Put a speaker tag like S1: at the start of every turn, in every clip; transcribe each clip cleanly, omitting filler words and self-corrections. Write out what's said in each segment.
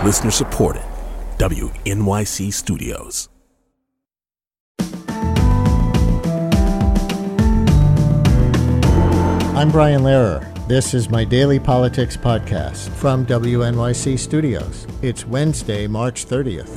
S1: Listener supported. WNYC Studios.
S2: I'm Brian Lehrer. This is my daily politics podcast from WNYC Studios. It's Wednesday, March 30th.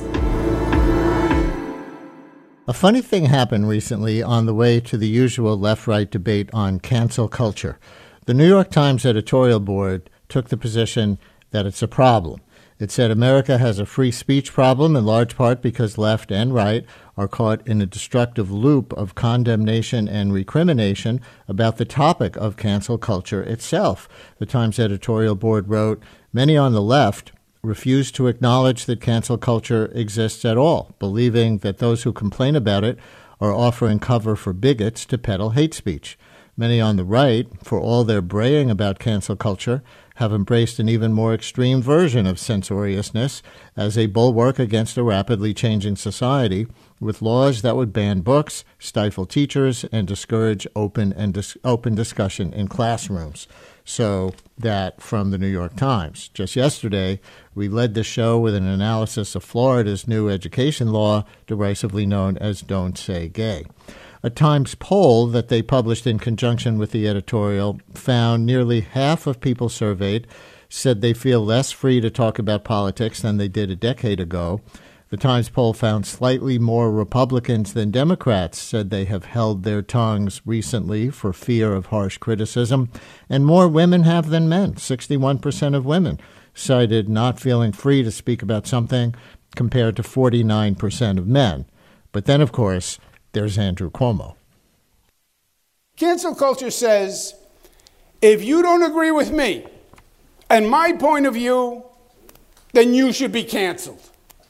S2: A funny thing happened recently on the way to the usual left-right debate on cancel culture. The New York Times editorial board took the position that it's a problem. It said America has a free speech problem in large part because left and right are caught in a destructive loop of condemnation and recrimination about the topic of cancel culture itself. The Times editorial board wrote, many on the left refuse to acknowledge that cancel culture exists at all, believing that those who complain about it are offering cover for bigots to peddle hate speech. Many on the right, for all their braying about cancel culture, have embraced an even more extreme version of censoriousness as a bulwark against a rapidly changing society, with laws that would ban books, stifle teachers, and discourage open discussion in classrooms. So that from the New York Times. Just yesterday, we led the show with an analysis of Florida's new education law, derisively known as Don't Say Gay. A Times poll that they published in conjunction with the editorial found nearly half of people surveyed said they feel less free to talk about politics than they did a decade ago. The Times poll found slightly more Republicans than Democrats said they have held their tongues recently for fear of harsh criticism, and more women have than men. 61% of women cited not feeling free to speak about something compared to 49% of men. But then, of course, there's Andrew Cuomo.
S3: Cancel culture says, if you don't agree with me and my point of view, then you should be canceled.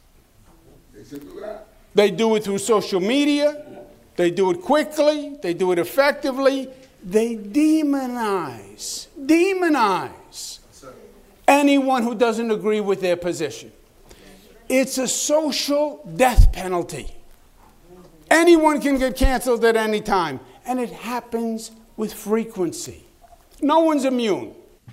S3: They do it through social media. They do it quickly. They do it effectively. They demonize anyone who doesn't agree with their position. It's a social death penalty. Anyone can get canceled at any time, and it happens with frequency. No one's immune.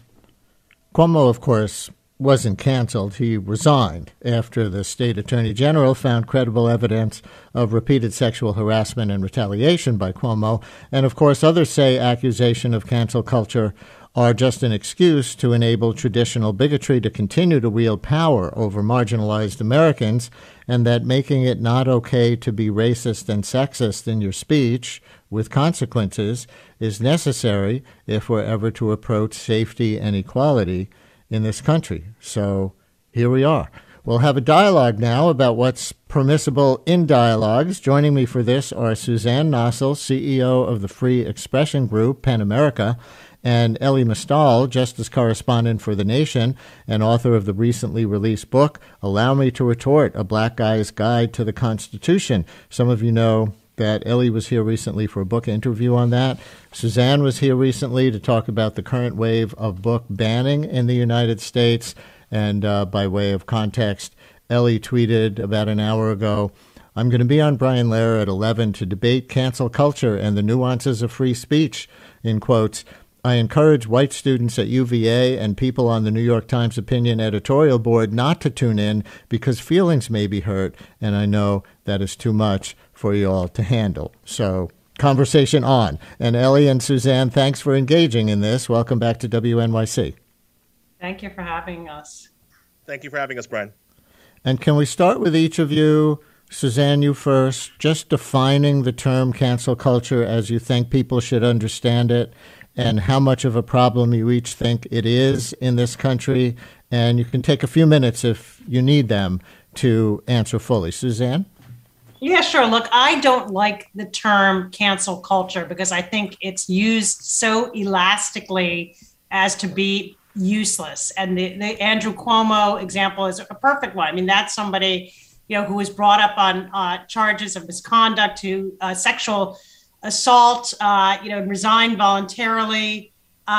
S2: Cuomo, of course, wasn't canceled. He resigned after the state attorney general found credible evidence of repeated sexual harassment and retaliation by Cuomo. And, of course, others say accusation of cancel culture are just an excuse to enable traditional bigotry to continue to wield power over marginalized Americans, and that making it not okay to be racist and sexist in your speech with consequences is necessary if we're ever to approach safety and equality in this country. So here we are. We'll have a dialogue now about what's permissible in dialogues. Joining me for this are Suzanne Nossel, CEO of the Free Expression Group, PEN America, and Elie Mystal, justice correspondent for The Nation and author of the recently released book, Allow Me to Retort, A Black Guy's Guide to the Constitution. Some of you know that Elie was here recently for a book interview on that. Suzanne was here recently to talk about the current wave of book banning in the United States. And by way of context, Elie tweeted about an hour ago, I'm going to be on Brian Lehrer at 11 to debate cancel culture and the nuances of free speech, in quotes. I encourage white students at UVA and people on the New York Times opinion editorial board not to tune in because feelings may be hurt, and I know that is too much for you all to handle. So, conversation on. And Elie and Suzanne, thanks for engaging in this. Welcome back to WNYC.
S4: Thank you for having us.
S5: Thank you for having us, Brian.
S2: And can we start with each of you? Suzanne, you first, just defining the term cancel culture as you think people should understand it, and how much of a problem you each think it is in this country. And you can take a few minutes if you need them to answer fully. Suzanne?
S4: Yeah, sure. Look, I don't like the term cancel culture because I think it's used so elastically as to be useless. And the Andrew Cuomo example is a perfect one. I mean, that's somebody, who was brought up on charges of misconduct, sexual assault, resigned voluntarily.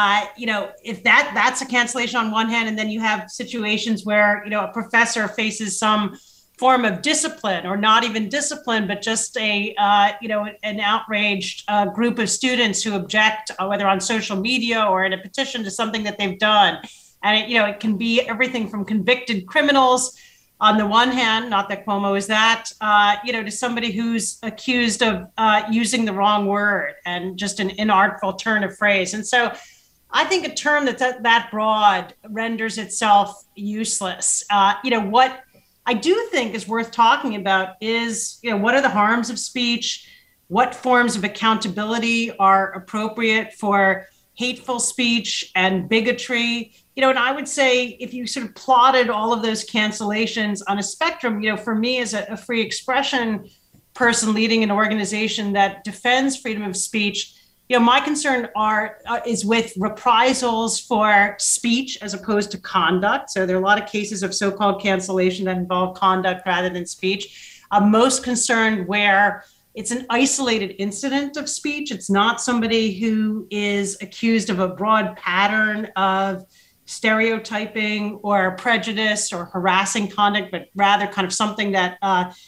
S4: If that's a cancellation on one hand, and then you have situations where, a professor faces some form of discipline, or not even discipline, but just an outraged group of students who object, whether on social media or in a petition to something that they've done. And it can be everything from convicted criminals on the one hand, not that Cuomo is that, to somebody who's accused of using the wrong word and just an inartful turn of phrase. And so I think a term that's that broad renders itself useless. What I do think is worth talking about is, what are the harms of speech? What forms of accountability are appropriate for hateful speech and bigotry? And I would say if you sort of plotted all of those cancellations on a spectrum, for me as a free expression person leading an organization that defends freedom of speech, my concern is with reprisals for speech as opposed to conduct. So there are a lot of cases of so-called cancellation that involve conduct rather than speech. I'm most concerned where it's an isolated incident of speech. It's not somebody who is accused of a broad pattern of stereotyping or prejudice or harassing conduct, but rather kind of something that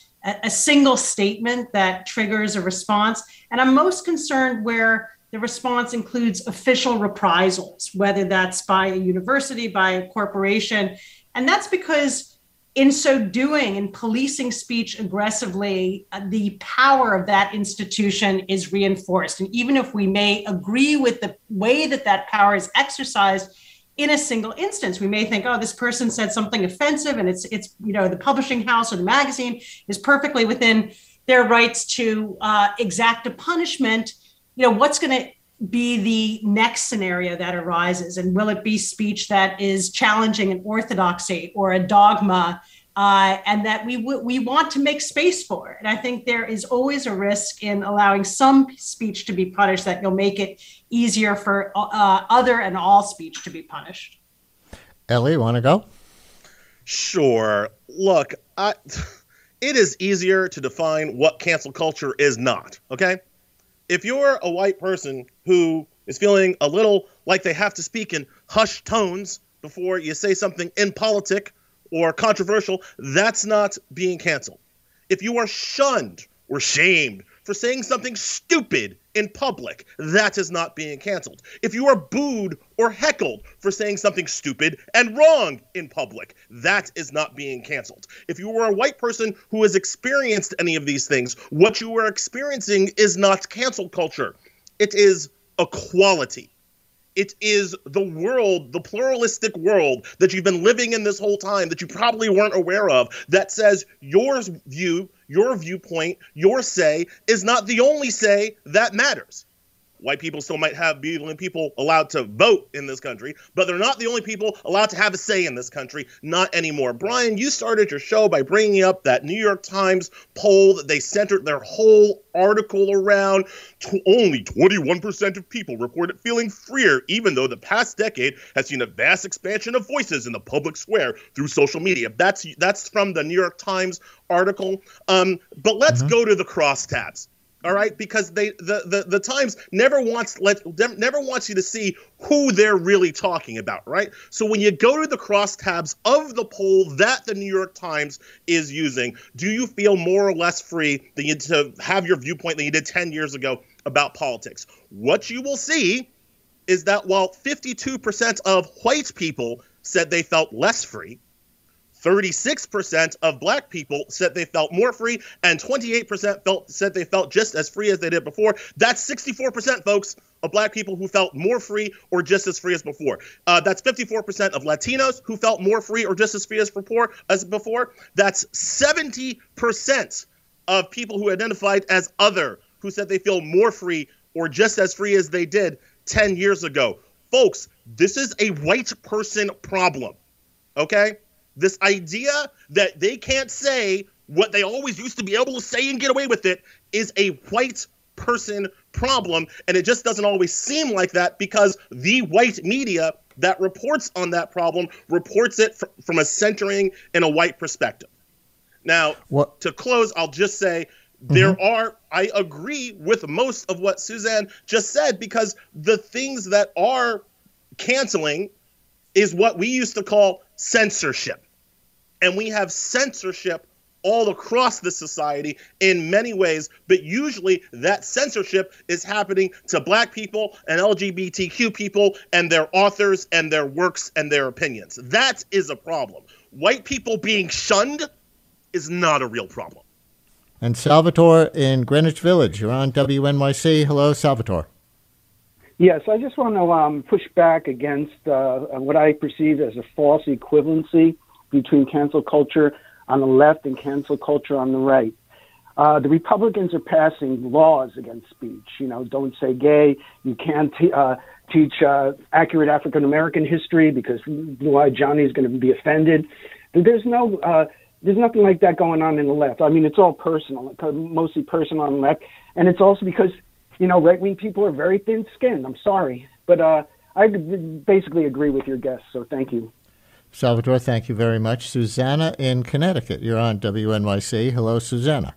S4: a single statement that triggers a response. And I'm most concerned where the response includes official reprisals, whether that's by a university, by a corporation. And that's because in so doing, in policing speech aggressively, the power of that institution is reinforced. And even if we may agree with the way that power is exercised in a single instance, we may think, oh, this person said something offensive and it's the publishing house or the magazine is perfectly within their rights to exact a punishment. What's going to be the next scenario that arises? And will it be speech that is challenging an orthodoxy or a dogma and that we want to make space for? And I think there is always a risk in allowing some speech to be punished that you'll make it easier for other and all speech to be punished.
S2: Ellie, want to go?
S5: Sure. Look, it is easier to define what cancel culture is not, okay? If you're a white person who is feeling a little like they have to speak in hushed tones before you say something impolitic or controversial, that's not being canceled. If you are shunned or shamed for saying something stupid in public, that is not being canceled. If you are booed or heckled for saying something stupid and wrong in public, that is not being canceled. If you are a white person who has experienced any of these things, what you are experiencing is not cancel culture. It is equality. It is the world, the pluralistic world that you've been living in this whole time that you probably weren't aware of, that says your view, your viewpoint, your say is not the only say that matters. White people still might be the only people allowed to vote in this country, but they're not the only people allowed to have a say in this country. Not anymore. Brian, you started your show by bringing up that New York Times poll that they centered their whole article around. Only 21% of people reported feeling freer, even though the past decade has seen a vast expansion of voices in the public square through social media. That's from the New York Times article. But let's go to the crosstabs. All right, because the Times never wants you to see who they're really talking about, right? So when you go to the crosstabs of the poll that the New York Times is using, do you feel more or less free to have your viewpoint than you did 10 years ago about politics? What you will see is that while 52% of white people said they felt less free, 36% of black people said they felt more free, and 28% said they felt just as free as they did before. That's 64%, folks, of black people who felt more free or just as free as before. That's 54% of Latinos who felt more free or just as free as before. That's 70% of people who identified as other who said they feel more free or just as free as they did 10 years ago. Folks, this is a white person problem, okay? This idea that they can't say what they always used to be able to say and get away with it is a white person problem. And it just doesn't always seem like that because the white media that reports on that problem reports it from a centering in a white perspective. Now, to close, I'll just say I agree with most of what Suzanne just said, because the things that are canceling is what we used to call censorship. And we have censorship all across the society in many ways, but usually that censorship is happening to Black people and LGBTQ people and their authors and their works and their opinions. That is a problem. White people being shunned is not a real problem.
S2: And Salvatore in Greenwich Village, you're on WNYC. Hello, Salvatore.
S6: Yes, I just want to push back against what I perceive as a false equivalency between cancel culture on the left and cancel culture on the right. The Republicans are passing laws against speech. You know, don't say gay. You can't teach accurate African-American history because Blue-Eyed Johnny is going to be offended. There's nothing like that going on in the left. I mean, it's all personal, mostly personal on the left. And it's also because, you know, right-wing people are very thin-skinned. I'm sorry. But I basically agree with your guests, so thank you.
S2: Salvatore, thank you very much. Susanna in Connecticut, you're on WNYC. Hello, Susanna.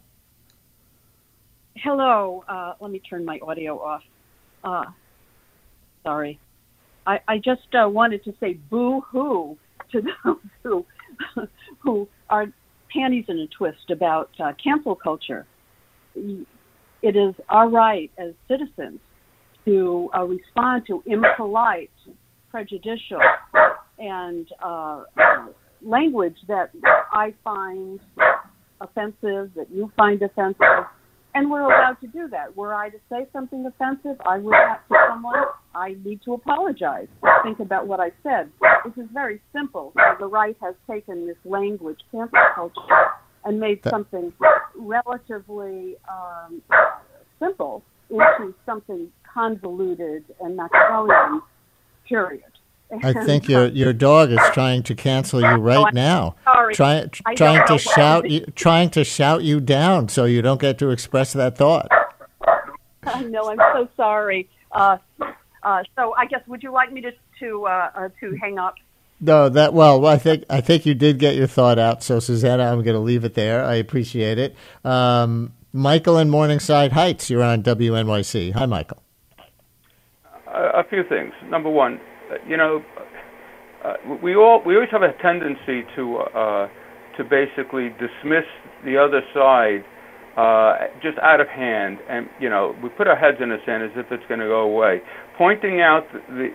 S7: Hello. Let me turn my audio off. Sorry. I just wanted to say boo-hoo to those who are panties in a twist about cancel culture. It is our right as citizens to respond to impolite, prejudicial, and language that I find offensive, that you find offensive, and we're allowed to do that. Were I to say something offensive, I would have to someone, I need to apologize. Think about what I said. This is very simple. The right has taken this language, cancel culture, and made something relatively simple into something convoluted and Machiavellian, period.
S2: I think your dog is trying to cancel you right now.
S7: Sorry.
S2: Trying to shout you down so you don't get to express that thought.
S7: No, I'm so sorry. So I guess would you like me to hang up?
S2: No, I think you did get your thought out. So Susanna, I'm going to leave it there. I appreciate it. Michael in Morningside Heights, you're on WNYC. Hi, Michael.
S8: A few things. Number one, you know, we always have a tendency to basically dismiss the other side just out of hand, and you know, we put our heads in the sand as if it's going to go away. Pointing out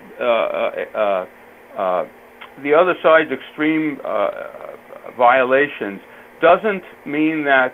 S8: the other side's extreme violations doesn't mean that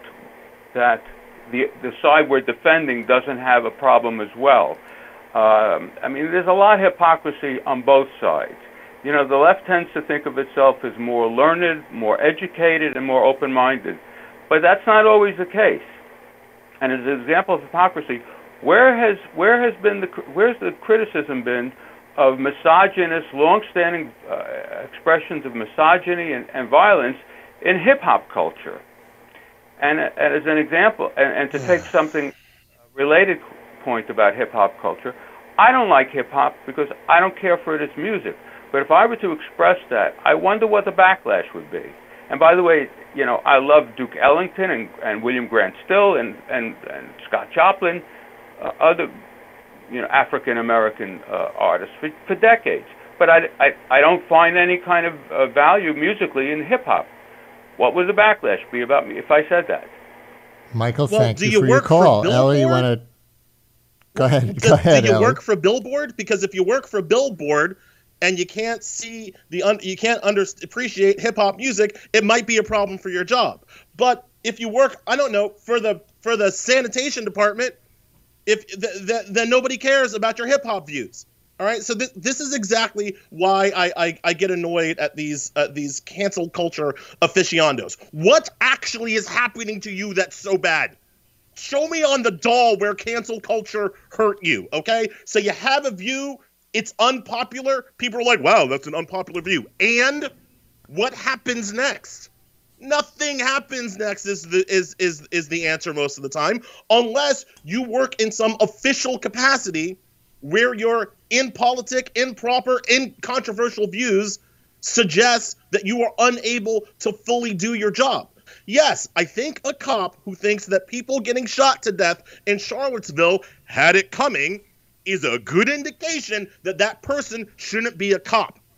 S8: the side we're defending doesn't have a problem as well. I mean, there's a lot of hypocrisy on both sides. You know, the left tends to think of itself as more learned, more educated, and more open-minded. But that's not always the case. And as an example of hypocrisy, where's the criticism been of misogynist, long-standing expressions of misogyny and violence in hip-hop culture? And as an example, and to take something related point about hip-hop culture, I don't like hip-hop because I don't care for it as music. But if I were to express that, I wonder what the backlash would be. And by the way, you know, I love Duke Ellington and William Grant Still and Scott Joplin, other, you know, African-American artists for decades. But I don't find any kind of value musically in hip-hop. What would the backlash be about me if I said that?
S2: Michael, thank you for your call. Ellie, you want to... Go ahead. Go ahead,
S5: Do you
S2: Ellie.
S5: work for Billboard? Because if you work for Billboard and you can't see you can't appreciate hip hop music, it might be a problem for your job. But if you work, I don't know, for the sanitation department, then nobody cares about your hip hop views. All right, so this is exactly why I get annoyed at these cancel culture aficionados. What actually is happening to you that's so bad? Show me on the doll where cancel culture hurt you, okay? So you have a view, it's unpopular. People are like, wow, that's an unpopular view. And what happens next? Nothing happens next is the answer most of the time, unless you work in some official capacity where your improper, controversial views suggest that you are unable to fully do your job. Yes, I think a cop who thinks that people getting shot to death in Charlottesville had it coming is a good indication that that person shouldn't be a cop.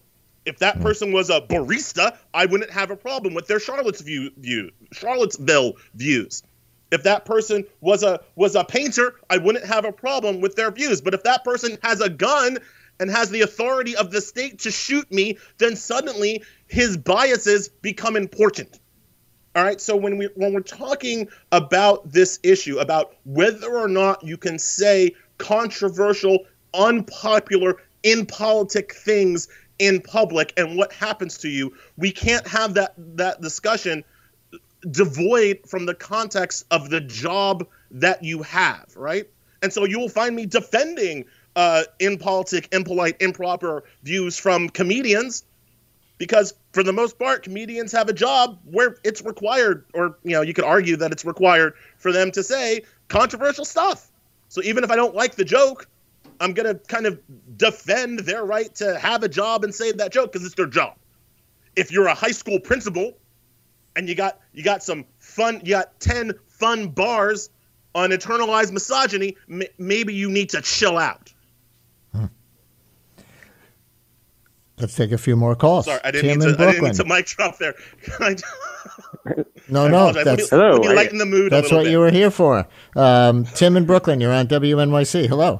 S5: If that person was a barista, I wouldn't have a problem with their Charlottesville views. If that person was a painter, I wouldn't have a problem with their views. But if that person has a gun and has the authority of the state to shoot me, then suddenly his biases become important. All right, so when we're talking about this issue, about whether or not you can say controversial, unpopular, impolitic things in public and what happens to you, we can't have that discussion devoid from the context of the job that you have, right? And so you will find me defending impolitic, impolite, improper views from comedians, because for the most part, comedians have a job where it's required, or you could argue that it's required for them to say controversial stuff. So even if I don't like the joke, I'm going to kind of defend their right to have a job and say that joke because it's their job. If you're a high school principal and you got some fun, you got 10 fun bars on internalized misogyny, maybe you need to chill out.
S2: Let's take a few more calls.
S5: Sorry, I didn't mean to mic drop there.
S2: No, that's
S5: let me lighten the mood.
S2: That's what you were here for. Tim in Brooklyn, you're on WNYC. Hello.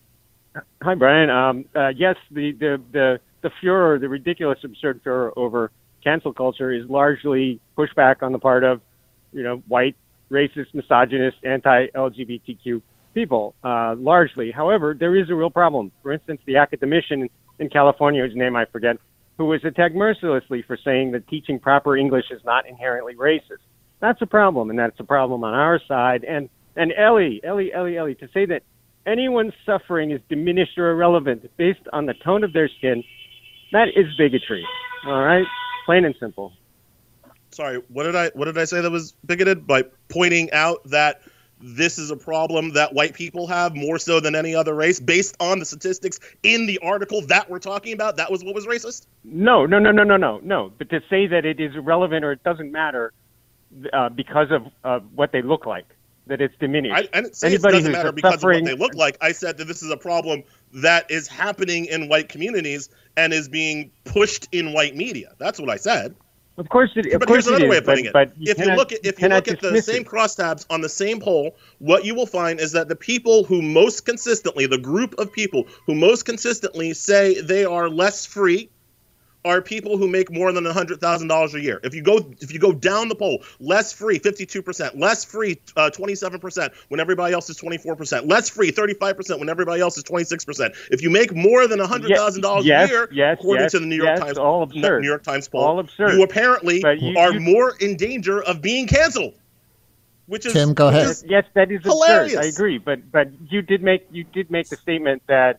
S9: Hi, Brian. Yes, the furor, the ridiculous, absurd furor over cancel culture is largely pushback on the part of, white, racist, misogynist, anti-LGBTQ people, largely. However, there is a real problem. For instance, the academician in California, whose name I forget, who was attacked mercilessly for saying that teaching proper English is not inherently racist. That's a problem, and that's a problem on our side. And Ellie, to say that anyone's suffering is diminished or irrelevant based on the tone of their skin, that is bigotry. All right? Plain and simple.
S5: Sorry, what did I say that was bigoted? By pointing out that this is a problem that white people have more so than any other race, based on the statistics in the article that we're talking about, that was what was racist? No. But to say that it is irrelevant or it doesn't matter because of what they look like, that it's diminished. I didn't say it doesn't matter because of what they look like. I said that this is a problem that is happening in white communities and is being pushed in white media. That's what I said.
S9: Of course it is.
S5: But here's another way of putting it. If you look at the same crosstabs on the same poll, what you will find is that the people who most consistently, the group of people who most consistently say they are less free, are people who make more than $100,000 a year. If you go down the poll, less free 52%, less free 27% when everybody else is 24%, less free 35% when everybody else is 26%. If you make more than $100,000 a year, according to the New York Times poll, you apparently are more in danger of being canceled. Which is
S2: Tim, go ahead.
S9: Yes, that is
S5: hilarious.
S9: Absurd. I agree, but you did make the statement that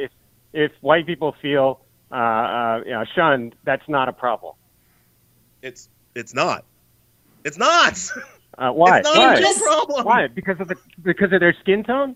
S9: if white people feel shunned, that's not a problem.
S5: It's not. It's not.
S9: Why?
S5: It's not a problem.
S9: Why? Because of their skin tone?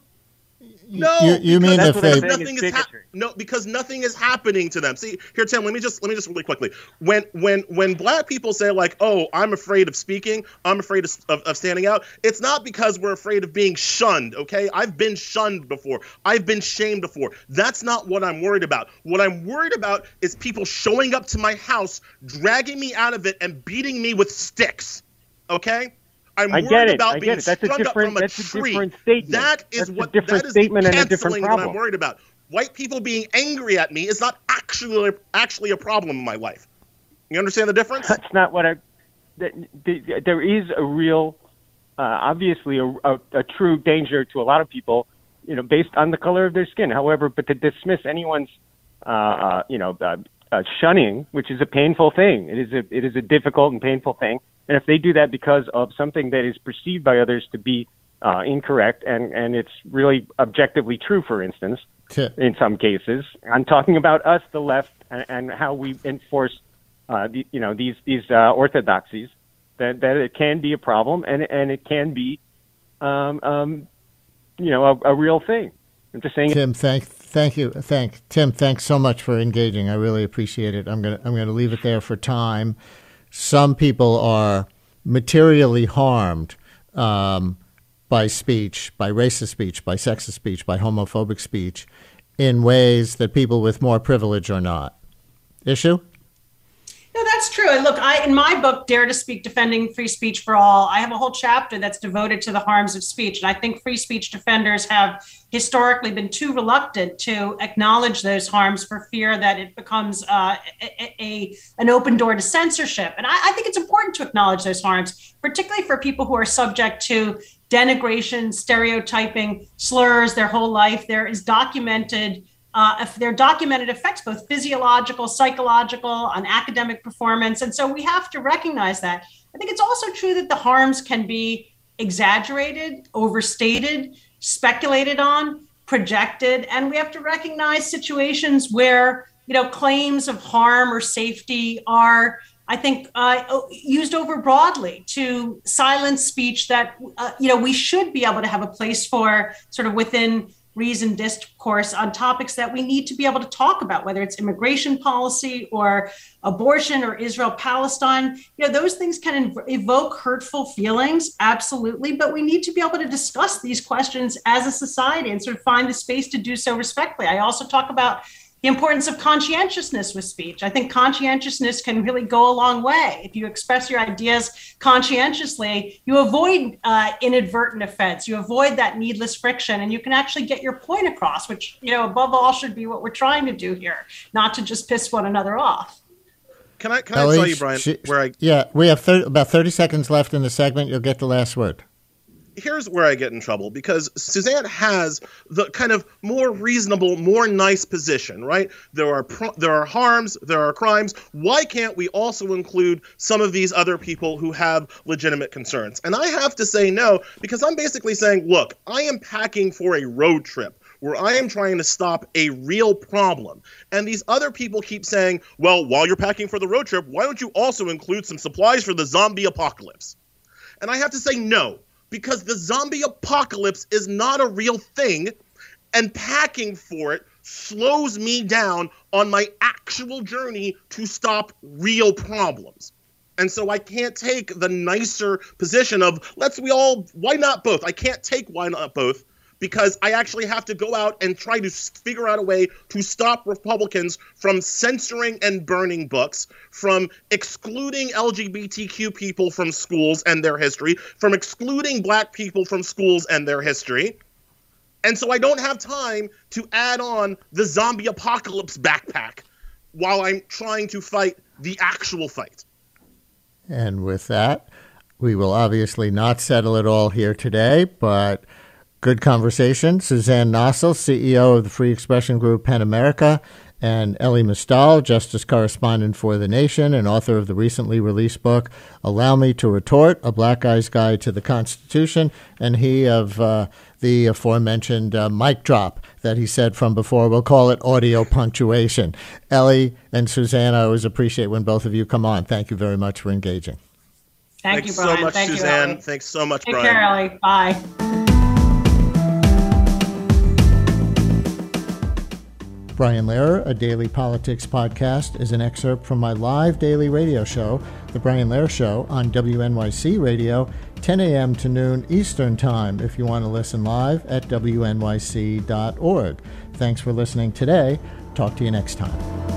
S5: No,
S2: you mean if they
S5: because nothing is happening to them. See, here, Tim, let me just really quickly. When black people say like, "Oh, I'm afraid of speaking, I'm afraid of standing out," it's not because we're afraid of being shunned. Okay, I've been shunned before. I've been shamed before. That's not what I'm worried about. What I'm worried about is people showing up to my house, dragging me out of it, and beating me with sticks. Okay. I'm worried about being strung up from a tree. That is the canceling that I'm worried about. White people being angry at me is not actually a problem in my life. You understand the difference?
S9: That's not what there is a real, obviously a true danger to a lot of people, based on the color of their skin. However, but to dismiss anyone's, shunning, which is a painful thing. It is a difficult and painful thing. And if they do that because of something that is perceived by others to be incorrect, and it's really objectively true, for instance, in some cases, I'm talking about us, the left, and how we enforce, these orthodoxies. That it can be a problem, and it can be, a real thing. I'm just saying.
S2: Tim, thank you. Tim, thanks so much for engaging. I really appreciate it. I'm gonna leave it there for time. Some people are materially harmed by speech, by racist speech, by sexist speech, by homophobic speech, in ways that people with more privilege are not. Issue?
S4: true. And look, in my book, Dare to Speak, Defending Free Speech for All, I have a whole chapter that's devoted to the harms of speech. And I think free speech defenders have historically been too reluctant to acknowledge those harms for fear that it becomes an open door to censorship. And I think it's important to acknowledge those harms, particularly for people who are subject to denigration, stereotyping, slurs their whole life. There is documented effects, both physiological, psychological, on academic performance. And so we have to recognize that. I think it's also true that the harms can be exaggerated, overstated, speculated on, projected. And we have to recognize situations where, claims of harm or safety are, I think, used over broadly to silence speech that, we should be able to have a place for sort of within reasoned discourse on topics that we need to be able to talk about, whether it's immigration policy or abortion or Israel-Palestine. Those things can evoke hurtful feelings, absolutely, but we need to be able to discuss these questions as a society and sort of find the space to do so respectfully. I also talk about the importance of conscientiousness with speech. I think conscientiousness can really go a long way. If you express your ideas conscientiously, you avoid inadvertent offense, you avoid that needless friction, and you can actually get your point across, which, above all should be what we're trying to do here, not to just piss one another off.
S5: Can I tell you, Brian,
S2: we have about 30 seconds left in the segment. You'll get the last word.
S5: Here's where I get in trouble, because Suzanne has the kind of more reasonable, more nice position, right? There are harms, there are crimes. Why can't we also include some of these other people who have legitimate concerns? And I have to say no, because I'm basically saying, look, I am packing for a road trip where I am trying to stop a real problem. And these other people keep saying, well, while you're packing for the road trip, why don't you also include some supplies for the zombie apocalypse? And I have to say no. Because the zombie apocalypse is not a real thing, and packing for it slows me down on my actual journey to stop real problems. And so I can't take the nicer position of, why not both? I can't take why not both, because I actually have to go out and try to figure out a way to stop Republicans from censoring and burning books, from excluding LGBTQ people from schools and their history, from excluding black people from schools and their history. And so I don't have time to add on the zombie apocalypse backpack while I'm trying to fight the actual fight.
S2: And with that, we will obviously not settle it all here today, but good conversation. Suzanne Nossel, CEO of the Free Expression Group PEN America, and Elie Mystal, Justice Correspondent for The Nation and author of the recently released book, Allow Me to Retort, A Black Guy's Guide to the Constitution, and he of the aforementioned mic drop that he said from before. We'll call it audio punctuation. Elie and Suzanne, I always appreciate when both of you come on. Thank you very much for engaging.
S4: Thanks you, Brian.
S5: So much,
S4: Thank
S5: Suzanne.
S4: You,
S5: Thanks so much,
S4: Take
S5: Brian.
S4: Take care, Elie. Bye.
S2: Brian Lehrer, a daily politics podcast, is an excerpt from my live daily radio show, The Brian Lehrer Show, on WNYC Radio, 10 a.m. to noon Eastern Time, if you want to listen live at wnyc.org. Thanks for listening today. Talk to you next time.